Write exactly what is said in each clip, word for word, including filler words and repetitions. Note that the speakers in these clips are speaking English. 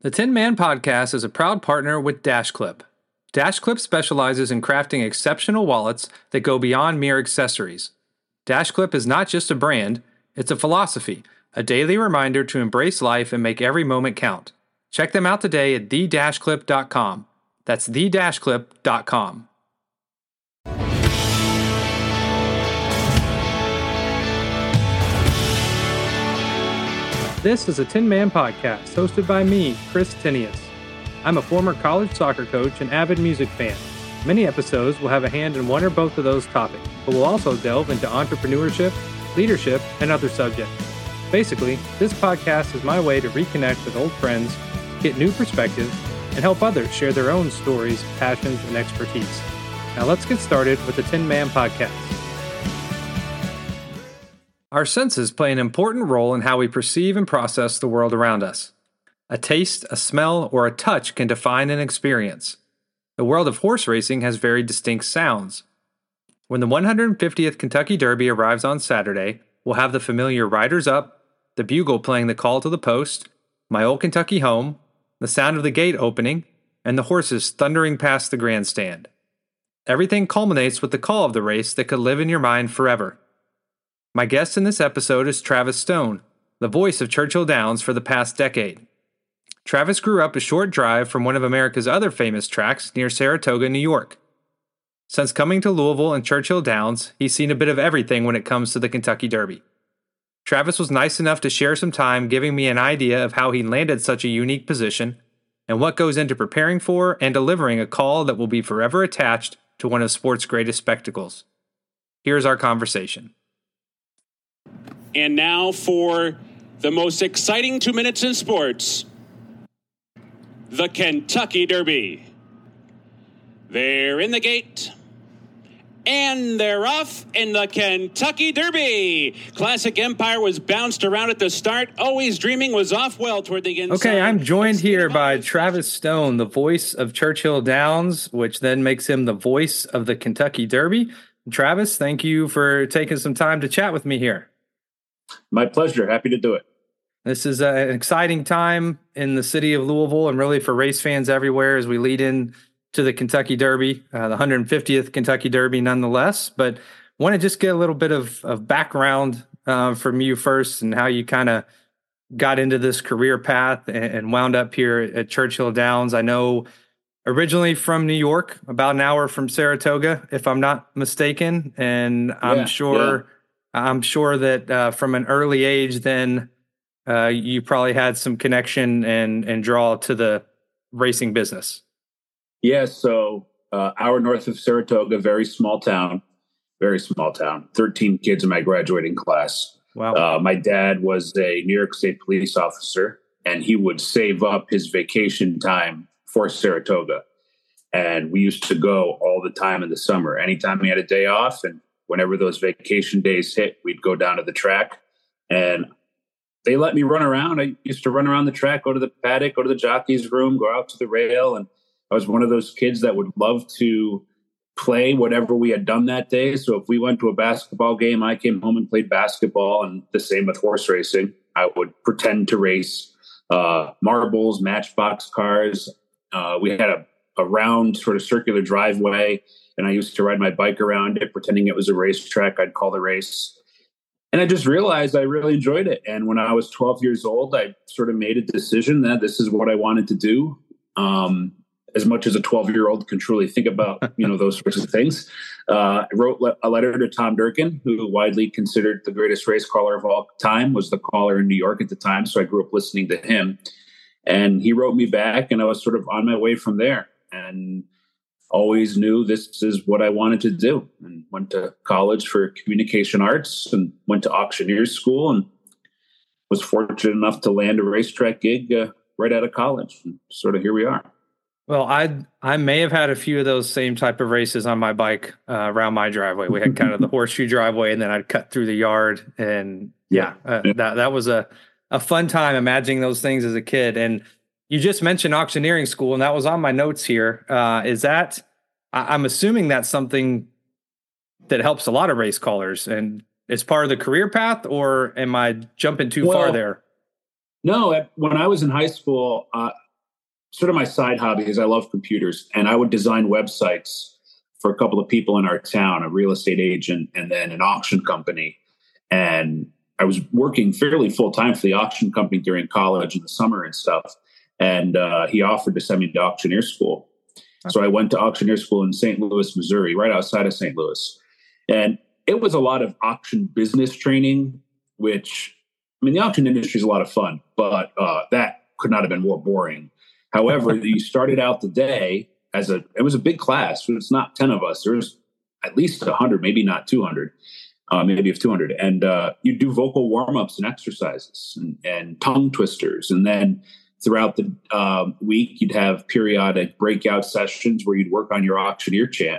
The Tin Man Podcast is a proud partner with DashClip. DashClip specializes in crafting exceptional wallets that go beyond mere accessories. DashClip is not just a brand, it's a philosophy, a daily reminder to embrace life and make every moment count. Check them out today at the dash clip dot com. That's the dash clip dot com. This is a Tin Man Podcast, hosted by me, Chris Tinius. I'm a former college soccer coach and avid music fan. Many episodes will have a hand in one or both of those topics, but we'll also delve into entrepreneurship, leadership, and other subjects. Basically, this podcast is my way to reconnect with old friends, get new perspectives, and help others share their own stories, passions, and expertise. Now let's get started with the Tin Man Podcast. Our senses play an important role in how we perceive and process the world around us. A taste, a smell, or a touch can define an experience. The world of horse racing has very distinct sounds. When the one hundred fiftieth Kentucky Derby arrives on Saturday, we'll have the familiar riders up, the bugle playing the call to the post, My Old Kentucky Home, the sound of the gate opening, and the horses thundering past the grandstand. Everything culminates with the call of the race that could live in your mind forever. My guest in this episode is Travis Stone, the voice of Churchill Downs for the past decade. Travis grew up a short drive from one of America's other famous tracks near Saratoga, New York. Since coming to Louisville and Churchill Downs, he's seen a bit of everything when it comes to the Kentucky Derby. Travis was nice enough to share some time giving me an idea of how he landed such a unique position and what goes into preparing for and delivering a call that will be forever attached to one of sport's greatest spectacles. Here's our conversation. And now for the most exciting two minutes in sports, the Kentucky Derby. They're in the gate, and they're off in the Kentucky Derby. Classic Empire was bounced around at the start. Always Dreaming was off well toward the inside. Okay, I'm joined here by Travis Stone, the voice of Churchill Downs, which then makes him the voice of the Kentucky Derby. Travis, thank you for taking some time to chat with me here. My pleasure. Happy to do it. This is an exciting time in the city of Louisville and really for race fans everywhere as we lead in to the Kentucky Derby, uh, the one hundred fiftieth Kentucky Derby nonetheless. But want to just get a little bit of, of background uh, from you first and how you kind of got into this career path and, and wound up here at Churchill Downs. I know originally from New York, about an hour from Saratoga, if I'm not mistaken. And I'm yeah, sure... Yeah. I'm sure that uh, from an early age, then uh, you probably had some connection and and draw to the racing business. Yeah, so uh, hour north of Saratoga, very small town, very small town. thirteen kids in my graduating class. Wow. Uh, my dad was a New York State police officer, and he would save up his vacation time for Saratoga. And we used to go all the time in the summer. Anytime we had a day off, and whenever those vacation days hit, we'd go down to the track, and they let me run around. I used to run around the track, go to the paddock, go to the jockey's room, go out to the rail. And I was one of those kids that would love to play whatever we had done that day. So if we went to a basketball game, I came home and played basketball, and the same with horse racing. I would pretend to race uh, marbles, matchbox cars. Uh, we had a, a round sort of circular driveway, and I used to ride my bike around it, pretending it was a racetrack. I'd call the race. And I just realized I really enjoyed it. And when I was twelve years old, I sort of made a decision that this is what I wanted to do. Um, as much as a twelve-year-old can truly think about, you know, those sorts of things. Uh, I wrote le- a letter to Tom Durkin, who widely considered the greatest race caller of all time, was the caller in New York at the time. So I grew up listening to him. And he wrote me back, and I was sort of on my way from there. And always knew this is what I wanted to do, and went to college for communication arts and went to auctioneer's school and was fortunate enough to land a racetrack gig uh, right out of college. And sort of here we are. Well, I I may have had a few of those same type of races on my bike uh, around my driveway. We had kind of the horseshoe driveway, and then I'd cut through the yard. And yeah, uh, that that was a, a fun time imagining those things as a kid. And you just mentioned auctioneering school, and that was on my notes here. Uh, is that, I, I'm assuming that's something that helps a lot of race callers, and it's part of the career path, or am I jumping too well, far there? No, when I was in high school, uh, sort of my side hobby is I love computers, and I would design websites for a couple of people in our town, a real estate agent and then an auction company. And I was working fairly full time for the auction company during college in the summer and stuff. And uh, he offered to send me to auctioneer school. Okay. So I went to auctioneer school in Saint Louis, Missouri, right outside of Saint Louis. And it was a lot of auction business training, which, I mean, the auction industry is a lot of fun, but uh, that could not have been more boring. However, you started out the day as a, it was a big class. It's not ten of us. There's at least one hundred, maybe not two hundred, uh, maybe if two hundred. And uh, you do vocal warm-ups and exercises and, and tongue twisters. And then throughout the uh, week, you'd have periodic breakout sessions where you'd work on your auctioneer chant.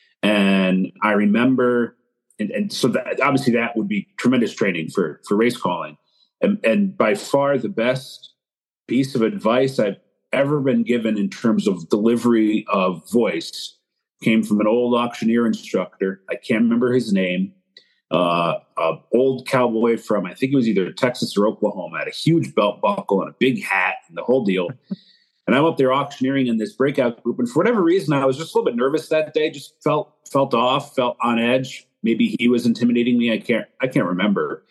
And I remember, and, and so that, obviously that would be tremendous training for, for race calling. And, and by far the best piece of advice I've ever been given in terms of delivery of voice came from an old auctioneer instructor. I can't remember his name. Uh, a old cowboy from, I think it was either Texas or Oklahoma, had a huge belt buckle and a big hat and the whole deal. And I'm up there auctioneering in this breakout group. And for whatever reason, I was just a little bit nervous that day, just felt, felt off, felt on edge. Maybe he was intimidating me. I can't, I can't remember.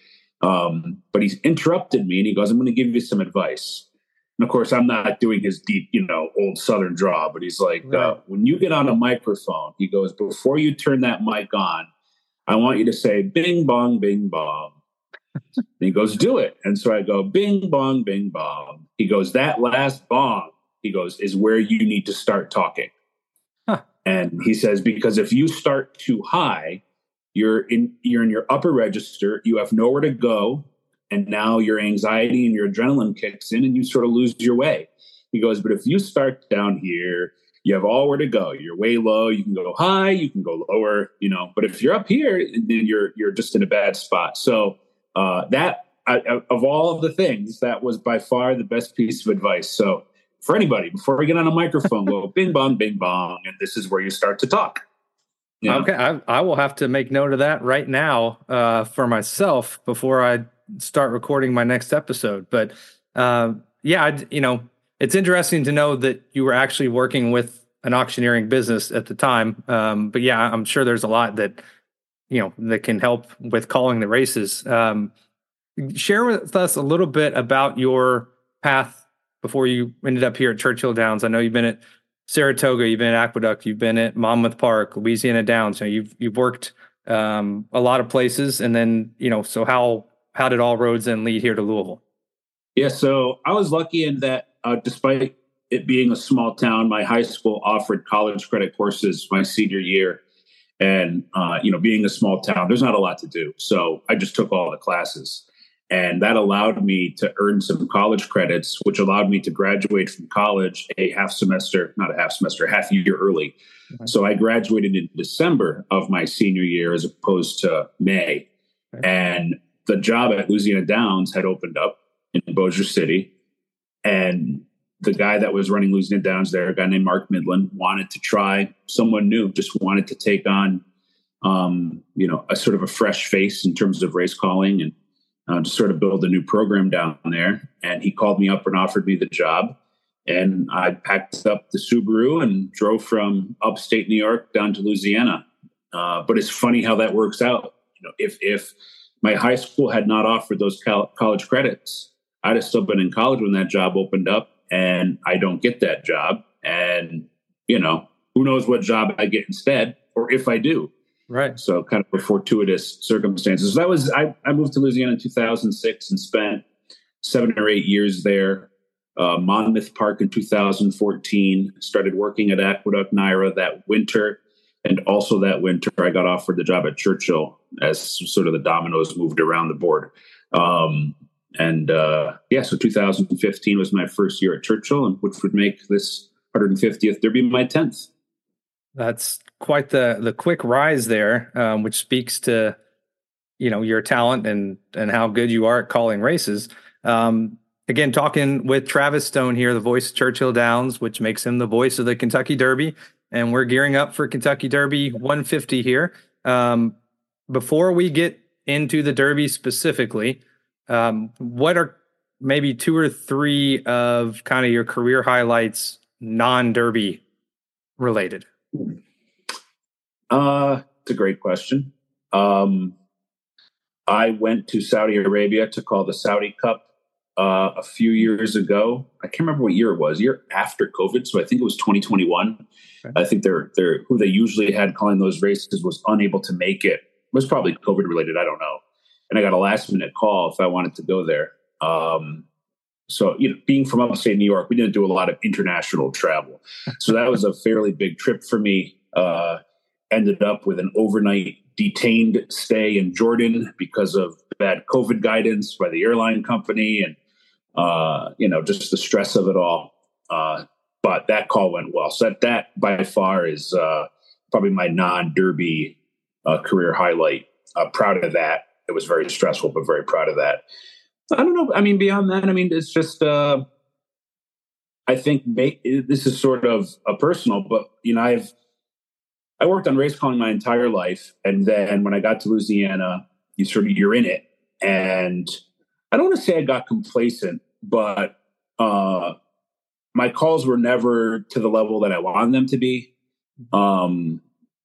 Um, but he's interrupted me and he goes, I'm going to give you some advice. And of course, I'm not doing his deep, you know, old Southern draw, but he's like, right. uh, when you get on a microphone, he goes, before you turn that mic on, I want you to say, bing, bong, bing, bong. And he goes, do it. And so I go, bing, bong, bing, bong. He goes, that last bong, he goes, is where you need to start talking. Huh. And he says, because if you start too high, you're in, you're in your upper register, you have nowhere to go. And now your anxiety and your adrenaline kicks in and you sort of lose your way. He goes, but if you start down here, you have all where to go. You're way low. You can go high. You can go lower, you know, but if you're up here, then you're, you're just in a bad spot. So uh, that I, of all of the things, that was by far the best piece of advice. So for anybody, before we get on a microphone, go bing, bong, bing, bong. And this is where you start to talk. You know? Okay. I, I will have to make note of that right now uh, for myself before I start recording my next episode. But uh, yeah, I, you know, it's interesting to know that you were actually working with an auctioneering business at the time. Um, but yeah, I'm sure there's a lot that, you know, that can help with calling the races. Um, share with us a little bit about your path before you ended up here at Churchill Downs. I know you've been at Saratoga, you've been at Aqueduct, you've been at Monmouth Park, Louisiana Downs. So you've, you've worked um, a lot of places. And then, you know, so how, How did all roads then lead here to Louisville? Yeah, so I was lucky in that uh, despite it being a small town, my high school offered college credit courses my senior year. And, uh, you know, being a small town, there's not a lot to do. So I just took all the classes. And that allowed me to earn some college credits, which allowed me to graduate from college a half semester, not a half semester, a half year early. Mm-hmm. So I graduated in December of my senior year as opposed to May. Okay. And the job at Louisiana Downs had opened up in Bossier City. And the guy that was running Louisiana Downs there, a guy named Mark Midland, wanted to try someone new, just wanted to take on, um, you know, a sort of a fresh face in terms of race calling and uh, to sort of build a new program down there. And he called me up and offered me the job. And I packed up the Subaru and drove from upstate New York down to Louisiana. Uh, but it's funny how that works out. You know, if, if, my high school had not offered those college credits, I'd have still been in college when that job opened up, and I don't get that job. And, you know, who knows what job I get instead, or if I do. Right. So kind of a fortuitous circumstances. So that was, I, I moved to Louisiana in two thousand six and spent seven or eight years there. Uh, Monmouth Park in two thousand fourteen, started working at Aqueduct Naira that winter. And also that winter, I got offered the job at Churchill as sort of the dominoes moved around the board. Um, and uh, yeah, so two thousand fifteen was my first year at Churchill, and which would make this one hundred fiftieth Derby my tenth. That's quite the the quick rise there, um, which speaks to, you know, your talent and and how good you are at calling races. Um, again, talking with Travis Stone here, the voice of Churchill Downs, which makes him the voice of the Kentucky Derby. And we're gearing up for Kentucky Derby one fifty here. Um, before we get into the Derby specifically, um, what are maybe two or three of kind of your career highlights non-Derby related? Uh, it's a great question. Um, I went to Saudi Arabia to call the Saudi Cup uh, a few years ago. I can't remember what year it was, year after COVID. So I think it was twenty twenty-one. Okay. I think they're, they're, who they usually had calling those races was unable to make it. It was probably COVID related. I don't know. And I got a last minute call if I wanted to go there. Um, so, you know, being from upstate New York, we didn't do a lot of international travel. So that was a fairly big trip for me. Uh, ended up with an overnight detained stay in Jordan because of bad COVID guidance by the airline company and, uh, you know, just the stress of it all. Uh, but that call went well. So that, that by far is uh, probably my non-Derby uh, career highlight. Uh, proud of that. It was very stressful, but very proud of that. I don't know. I mean, beyond that, I mean, it's just, uh, I think make, this is sort of a personal, but, you know, I've, I worked on race calling my entire life. And then when I got to Louisiana, you sort of, you're in it. And I don't want to say I got complacent, but uh, my calls were never to the level that I wanted them to be um,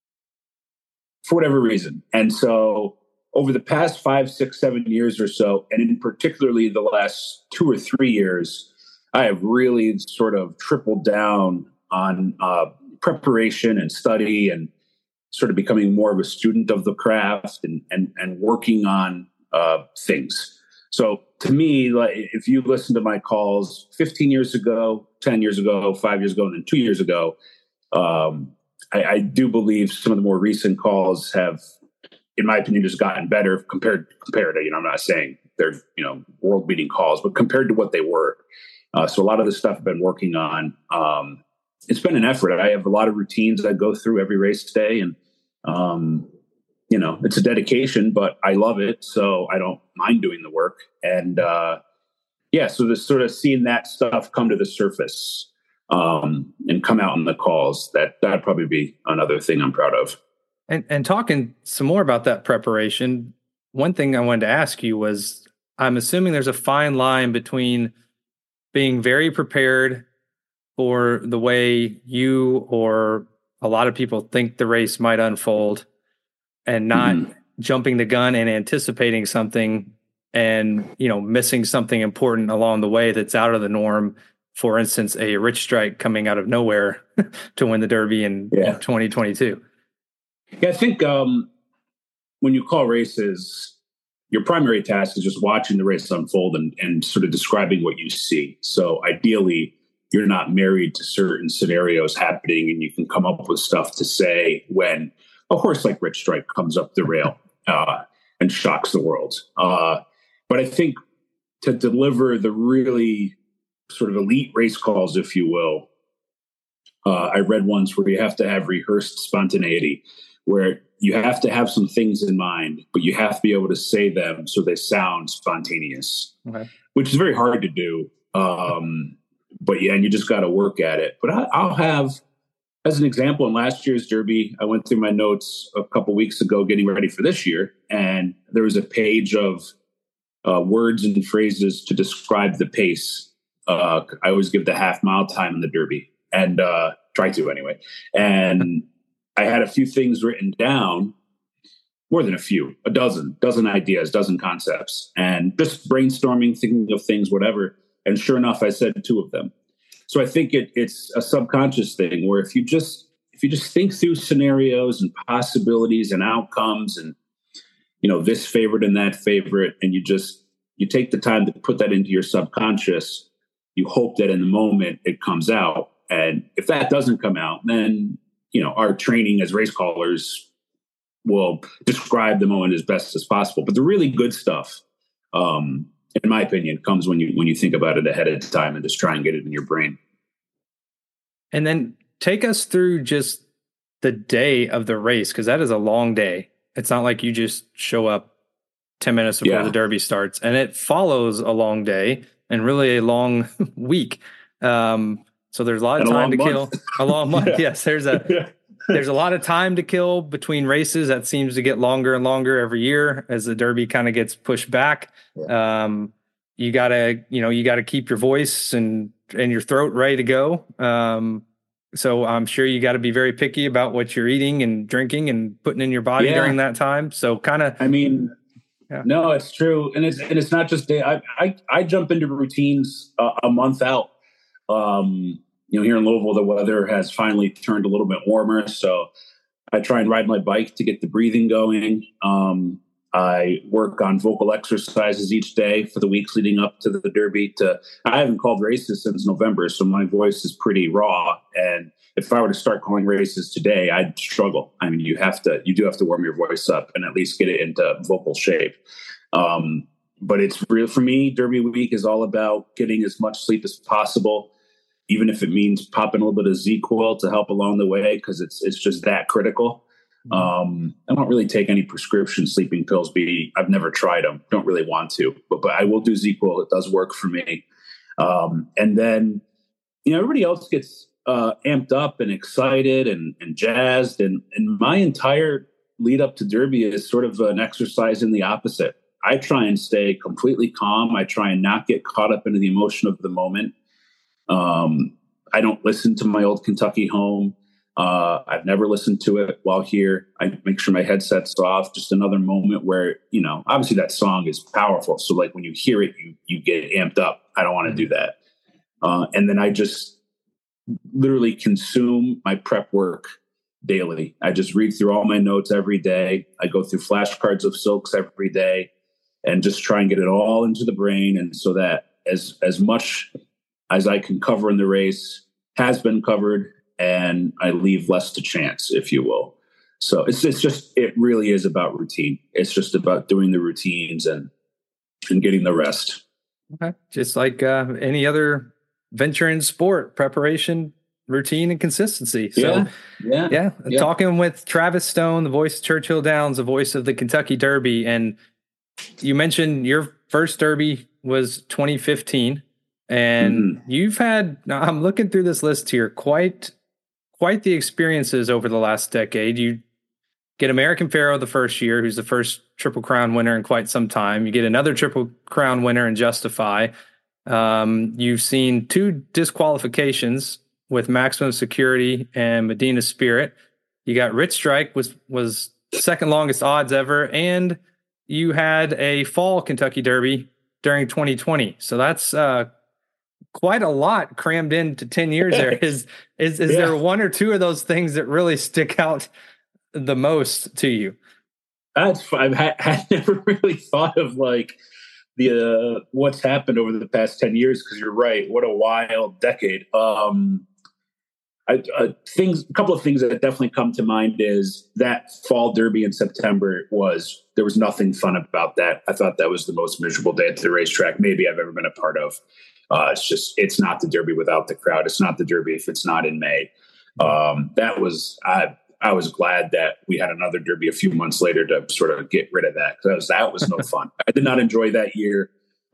for whatever reason. And so over the past five, six, seven years or so, and in particularly the last two or three years, I have really sort of tripled down on uh, preparation and study and sort of becoming more of a student of the craft and and, and working on uh, things. So to me, like if you listen to my calls fifteen years ago, ten years ago, five years ago, and then two years ago, um, I, I do believe some of the more recent calls have, in my opinion, just gotten better compared compared to, you know, I'm not saying they're, you know, world beating calls, but compared to what they were. Uh, so a lot of the stuff I've been working on, um, it's been an effort. I have a lot of routines I go through every race day, and um, you know, it's a dedication, but I love it, so I don't mind doing the work. And uh, yeah, so the sort of seeing that stuff come to the surface um, and come out in the calls, that that'd probably be another thing I'm proud of. And and talking some more about that preparation, one thing I wanted to ask you was, I'm assuming there's a fine line between being very prepared for the way you or a lot of people think the race might unfold and not mm-hmm. jumping the gun and anticipating something and, you know, missing something important along the way that's out of the norm. For instance, a Rich Strike coming out of nowhere to win the Derby in, yeah. in twenty twenty-two. Yeah, I think um, when you call races, your primary task is just watching the race unfold and, and sort of describing what you see. So ideally, you're not married to certain scenarios happening, and you can come up with stuff to say when a horse like Rich Strike comes up the rail uh, and shocks the world. Uh, but I think to deliver the really sort of elite race calls, if you will, uh, I read once where you have to have rehearsed spontaneity, where you have to have some things in mind, but you have to be able to say them so they sound spontaneous, okay. which is very hard to do. Um, but yeah, and you just got to work at it. But I, I'll have, as an example, in last year's Derby, I went through my notes a couple weeks ago getting ready for this year, and there was a page of uh, words and phrases to describe the pace. Uh, I always give the half mile time in the Derby, and uh, try to anyway. And I had a few things written down, more than a few, a dozen, dozen ideas, dozen concepts, and just brainstorming, thinking of things, whatever. And sure enough, I said two of them. So I think it, it's a subconscious thing where if you just if you just think through scenarios and possibilities and outcomes and, you know, this favorite and that favorite, and you just you take the time to put that into your subconscious, you hope that in the moment it comes out. And if that doesn't come out, then, you know, our training as race callers will describe the moment as best as possible. But the really good stuff, um, in my opinion, comes when you when you think about it ahead of time and just try and get it in your brain. And then take us through just the day of the race, because that is a long day. It's not like you just show up ten minutes before yeah. the Derby starts, and it follows a long day and really a long week. Um, so there's a lot of and time to month. kill. A long month, yeah. yes. There's a yeah. there's a lot of time to kill between races. That seems to get longer and longer every year as the Derby kind of gets pushed back. Yeah. Um, you gotta, you know, you gotta keep your voice and and your throat ready to go. Um, so I'm sure you got to be very picky about what you're eating and drinking and putting in your body Yeah. during that time. So kind of, I mean, yeah. No, it's true. And it's, and it's not just day. I, I, I jump into routines uh, a month out. Um, you know, here in Louisville, the weather has finally turned a little bit warmer. So I try and ride my bike to get the breathing going. Um, I work on vocal exercises each day for the weeks leading up to the Derby. To I haven't called races since November, so my voice is pretty raw. And if I were to start calling races today, I'd struggle. I mean, you have to, you do have to warm your voice up and at least get it into vocal shape. Um, but it's real for me. Derby week is all about getting as much sleep as possible, even if it means popping a little bit of Z-Quil to help along the way, because it's it's just that critical. Um, I don't really take any prescription sleeping pills. Be I've never tried them. Don't really want to, but but I will do Z-Quil. It does work for me. Um, and then, you know, everybody else gets uh, amped up and excited and, and jazzed. And, and my entire lead up to Derby is sort of an exercise in the opposite. I try and stay completely calm. I try and not get caught up into the emotion of the moment. Um, I don't listen to my old Kentucky home. Uh, I've never listened to it while here. I make sure my headset's off. Just another moment where, you know, obviously that song is powerful. So like when you hear it, you, you get amped up. I don't want to do that. Uh, and then I just literally consume my prep work daily. I just read through all my notes every day. I go through flashcards of Silks every day and just try and get it all into the brain. And so that as, as much as I can cover in the race has been covered, and I leave less to chance, if you will. So it's it's just, it really is about routine. It's just about doing the routines and and getting the rest. Okay. Just like uh, any other venture in sport, preparation, routine, and consistency. So yeah, yeah, yeah. yeah. Talking with Travis Stone, the voice of Churchill Downs, the voice of the Kentucky Derby. And you mentioned your first Derby was twenty fifteen. And mm-hmm. you've had, now I'm looking through this list here, quite quite the experiences over the last decade. You get American Pharoah the first year, who's the first Triple Crown winner in quite some time. You get another Triple Crown winner in Justify. Um, you've seen two disqualifications with Maximum Security and Medina Spirit. You got Rich Strike, was was second longest odds ever, and you had a fall Kentucky Derby during twenty twenty. So that's uh, quite a lot crammed into ten years there. Is is is yeah. there one or two of those things that really stick out the most to you? That's I've had, I never really thought of like the uh, what's happened over the past ten years, because you're right. What a wild decade. Um, I, uh, things, a couple of things that definitely come to mind is that fall Derby in September was, there was nothing fun about that. I thought that was the most miserable day at the racetrack maybe I've ever been a part of. Uh, it's just, it's not the Derby without the crowd. It's not the Derby if it's not in May. Um, that was, I, I was glad that we had another Derby a few months later to sort of get rid of that, because that was, that was no fun. I did not enjoy that year.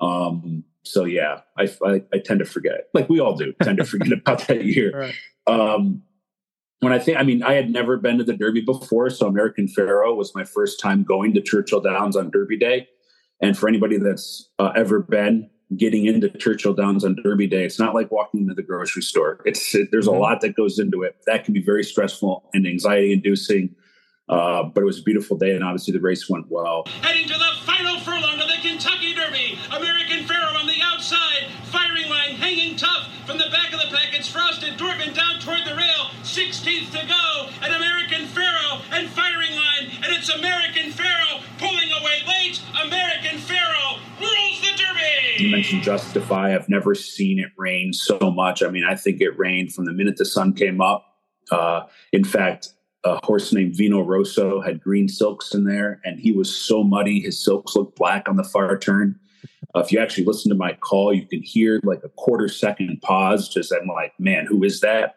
Um, so yeah, I, I, I tend to forget, like we all do, tend to forget about that year. Right. Um, when I think, I mean, I had never been to the Derby before, so American Pharoah was my first time going to Churchill Downs on Derby Day. And for anybody that's uh, ever been, getting into Churchill Downs on Derby Day, it's not like walking into the grocery store. It's it, there's a lot that goes into it. That can be very stressful and anxiety-inducing. Uh, but it was a beautiful day, and obviously the race went well. Heading to the final furlong of the Kentucky Derby, American Pharoah on the outside, firing line hanging tough from the back of the pack. It's Frosted Dwarfin down toward the rail, sixteenth to go, and American Pharoah and firing line, and it's American Pharoah pulling away late. American Pharoah rules the Derby. You mentioned Justify. I've never seen it rain so much. I mean, I think it rained from the minute the sun came up. Uh, in fact, a horse named Vino Rosso had green silks in there, and he was so muddy. His silks looked black on the far turn. Uh, if you actually listen to my call, you can hear like a quarter second pause. Just I'm like, man, who is that?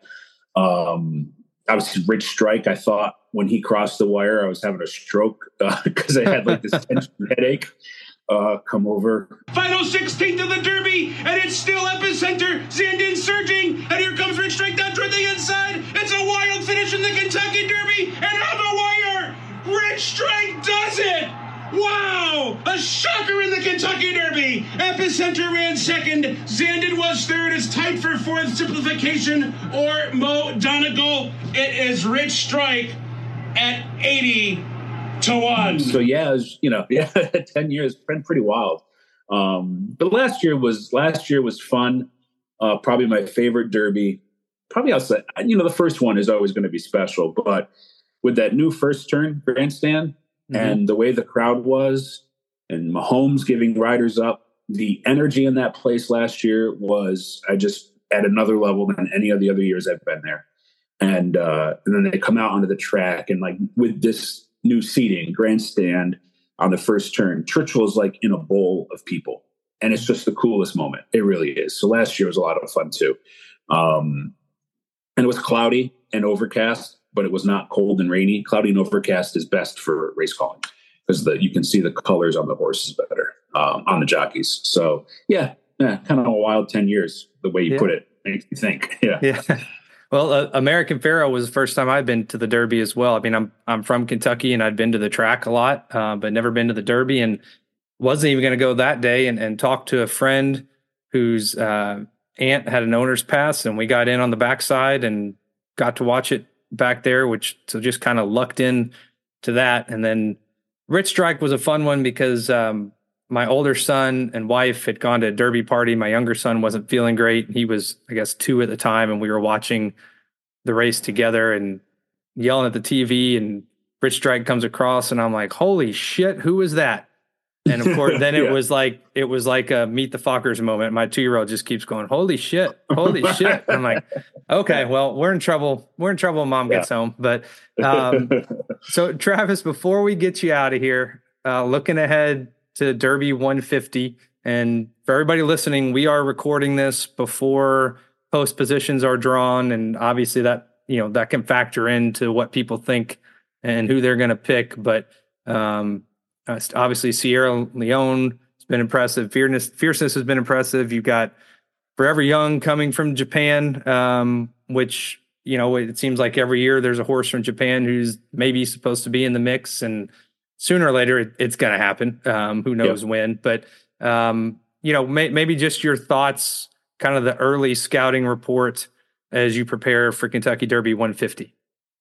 Um, obviously, Rich Strike. I thought when he crossed the wire, I was having a stroke because uh, I had like this tension headache uh, come over. Final sixteenth of the Derby, and it's still epicenter. Zandon surging, and here comes Rich Strike down toward the inside. It's a wild finish in the Kentucky Derby, and on the wire, Rich Strike does it. Wow! A shocker in the Kentucky Derby. Epicenter ran second. Zandon was third. It's tight for fourth. Simplification or Mo Donegal. It is Rich Strike at eighty to one. So yeah, it was, you know, yeah, ten years, been pretty wild. Um, but last year was last year was fun. Uh, probably my favorite Derby. Probably I'll say, you know, the first one is always going to be special, but with that new first turn grandstand mm-hmm. and the way the crowd was, and Mahomes giving riders up, the energy in that place last year was, I just at another level than any of the other years I've been there. And, uh, and then they come out onto the track and like with this new seating grandstand on the first turn, Churchill is like in a bowl of people. And it's just the coolest moment. It really is. So last year was a lot of fun too. Um, and it was cloudy and overcast, but it was not cold and rainy. Cloudy and overcast is best for race calling because the you can see the colors on the horses better, um, on the jockeys. So yeah, yeah, kind of a wild ten years, the way you yeah. put it. Makes me think. Yeah. Yeah. Well, uh, American Pharoah was the first time I've been to the Derby as well. I mean, I'm I'm from Kentucky and I'd been to the track a lot, uh, but never been to the Derby, and wasn't even going to go that day and, and talk to a friend whose uh, aunt had an owner's pass, and we got in on the backside and got to watch it back there, which so just kind of lucked in to that. And then Rich Strike was a fun one because um, my older son and wife had gone to a Derby party. My younger son wasn't feeling great. He was, I guess, two at the time, and we were watching the race together and yelling at the T V, and Rich Strike comes across, and I'm like, holy shit, who is that? And of course, then it yeah. was like it was like a Meet the Fockers moment. My two-year-old just keeps going, "Holy shit, holy shit!" I'm like, "Okay, well, we're in trouble. We're in trouble when Mom gets yeah. home." But um, so, Travis, before we get you out of here, uh, looking ahead to Derby one fifty, and for everybody listening, we are recording this before post positions are drawn, and obviously that you know that can factor into what people think and who they're going to pick, but. Um, Uh, obviously, Sierra Leone has been impressive. Fierceness, Fierceness has been impressive. You've got Forever Young coming from Japan, um, which, you know, it seems like every year there's a horse from Japan who's maybe supposed to be in the mix, and sooner or later it, it's going to happen. Um, who knows yep. when? But, um, you know, may, maybe just your thoughts, kind of the early scouting report as you prepare for Kentucky Derby one fifty.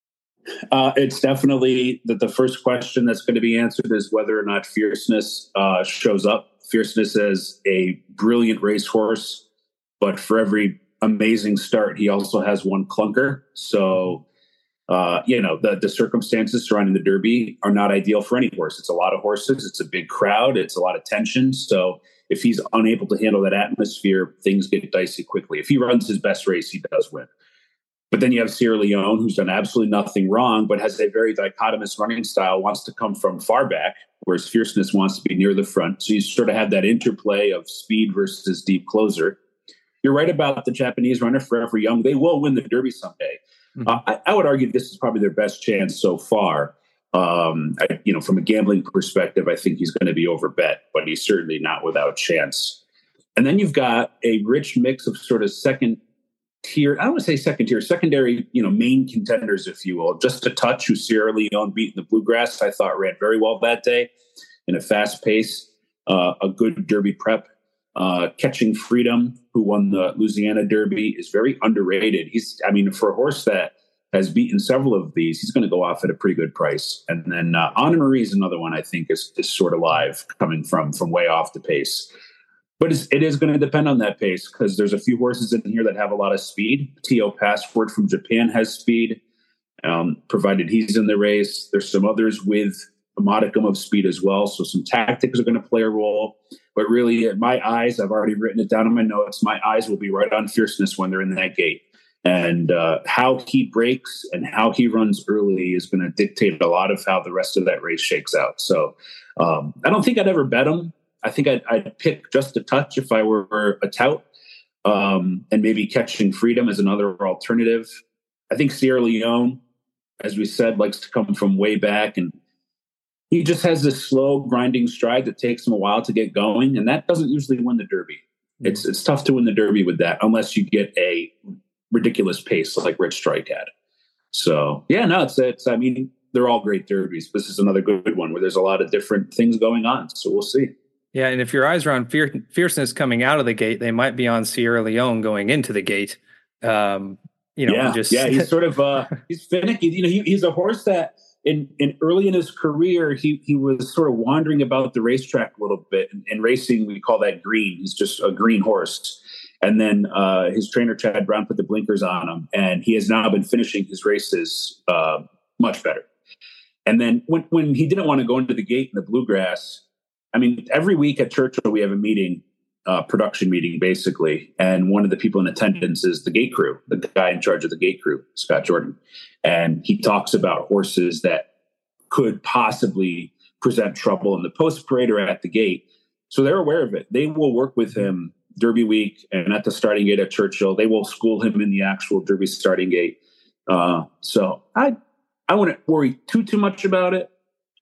Uh, it's definitely that the first question that's going to be answered is whether or not Fierceness uh, shows up. Fierceness is a brilliant racehorse, but for every amazing start, he also has one clunker. So, uh, you know, the, the circumstances surrounding the Derby are not ideal for any horse. It's a lot of horses. It's a big crowd. It's a lot of tension. So if he's unable to handle that atmosphere, things get dicey quickly. If he runs his best race, he does win. But then you have Sierra Leone, who's done absolutely nothing wrong, but has a very dichotomous running style, wants to come from far back, whereas Fierceness wants to be near the front. So you sort of have that interplay of speed versus deep closer. You're right about the Japanese runner, Forever Young. They will win the Derby someday. Mm-hmm. Uh, I, I would argue this is probably their best chance so far. Um, I, you know, from a gambling perspective, I think he's going to be overbet, but he's certainly not without chance. And then you've got a rich mix of sort of second tier, I don't want to say second tier, secondary, you know, main contenders, if you will. Just a Touch, who Sierra Leone beat in the Bluegrass, I thought ran very well that day in a fast pace, uh, a good Derby prep. Uh, Catching Freedom, who won the Louisiana Derby, is very underrated. He's, I mean, for a horse that has beaten several of these, he's going to go off at a pretty good price. And then uh, Anna Marie is another one I think is, is sort of live, coming from from way off the pace. But it's, it is going to depend on that pace because there's a few horses in here that have a lot of speed. T O Passport from Japan has speed, um, provided he's in the race. There's some others with a modicum of speed as well. So some tactics are going to play a role. But really, my eyes, I've already written it down in my notes, my eyes will be right on Fierceness when they're in that gate. And uh, how he breaks and how he runs early is going to dictate a lot of how the rest of that race shakes out. So um, I don't think I'd ever bet him. I think I'd, I'd pick Just a Touch if I were a tout, um, and maybe Catching Freedom as another alternative. I think Sierra Leone, as we said, likes to come from way back, and he just has this slow, grinding stride that takes him a while to get going, and that doesn't usually win the Derby. Mm-hmm. It's it's tough to win the Derby with that unless you get a ridiculous pace like Rich Strike had. So, yeah, no, it's, it's I mean, they're all great derbies. This is another good one where there's a lot of different things going on. So we'll see. Yeah, and if your eyes are on fier- fierceness coming out of the gate, they might be on Sierra Leone going into the gate. Um, you know, yeah, just yeah, he's sort of uh, he's finicky. You know, he, he's a horse that in, in early in his career, he he was sort of wandering about the racetrack a little bit. In, in racing, we call that green. He's just a green horse. And then uh, his trainer Chad Brown put the blinkers on him, and he has now been finishing his races uh, much better. And then when when he didn't want to go into the gate in the bluegrass. I mean, every week at Churchill, we have a meeting, uh, production meeting, basically. And one of the people in attendance is the gate crew, the guy in charge of the gate crew, Scott Jordan. And he talks about horses that could possibly present trouble in the post parade or at the gate. So they're aware of it. They will work with him Derby week and at the starting gate at Churchill. They will school him in the actual Derby starting gate. Uh, so I, I wouldn't worry too, too much about it.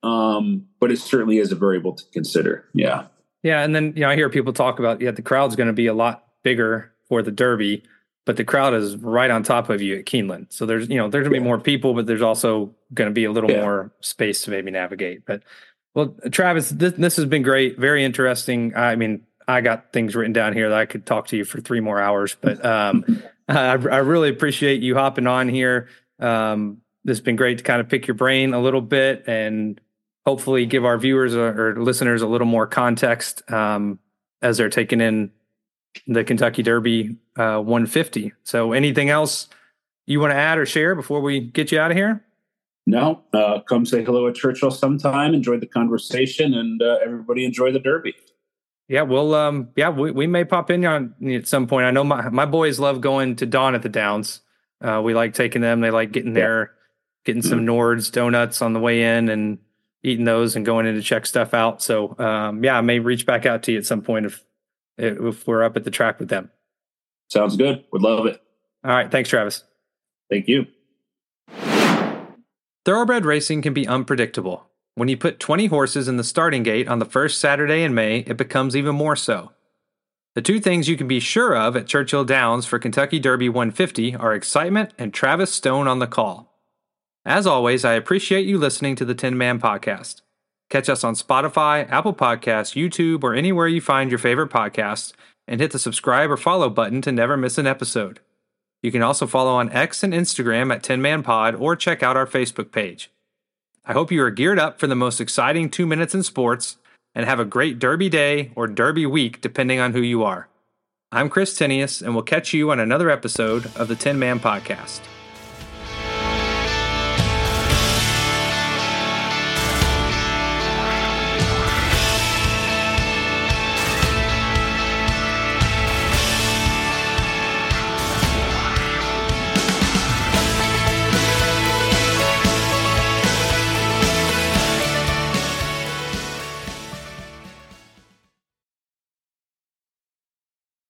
Um, but it certainly is a variable to consider. Yeah. Yeah. And then, you know, I hear people talk about, yeah, the crowd's going to be a lot bigger for the Derby, but the crowd is right on top of you at Keeneland. So there's, you know, there's gonna be more people, but there's also going to be a little yeah. more space to maybe navigate. But well, Travis, this, this has been great. Very interesting. I mean, I got things written down here that I could talk to you for three more hours, but, um, I, I really appreciate you hopping on here. Um, this has been great to kind of pick your brain a little bit and hopefully give our viewers or, or listeners a little more context um, as they're taking in the Kentucky Derby uh, one fifty. So anything else you want to add or share before we get you out of here? No, uh, come say hello at Churchill sometime. Enjoy the conversation, and uh, everybody enjoy the Derby. Yeah, we'll, um, yeah, we, we may pop in on at some point. I know my, my boys love going to Dawn at the Downs. Uh, we like taking them. They like getting yeah. there, getting some mm-hmm. Nords donuts on the way in and eating those and going in to check stuff out. So, um, yeah, I may reach back out to you at some point if if we're up at the track with them. Sounds good. Would love it. All right. Thanks, Travis. Thank you. Thoroughbred racing can be unpredictable. When you put twenty horses in the starting gate on the first Saturday in May, it becomes even more so. The two things you can be sure of at Churchill Downs for Kentucky Derby one fifty are excitement and Travis Stone on the call. As always, I appreciate you listening to the Tin Man Podcast. Catch us on Spotify, Apple Podcasts, YouTube, or anywhere you find your favorite podcasts, and hit the subscribe or follow button to never miss an episode. You can also follow on X and Instagram at Tin Man Pod or check out our Facebook page. I hope you are geared up for the most exciting two minutes in sports and have a great Derby day or Derby week, depending on who you are. I'm Chris Tinius, and we'll catch you on another episode of the Tin Man Podcast.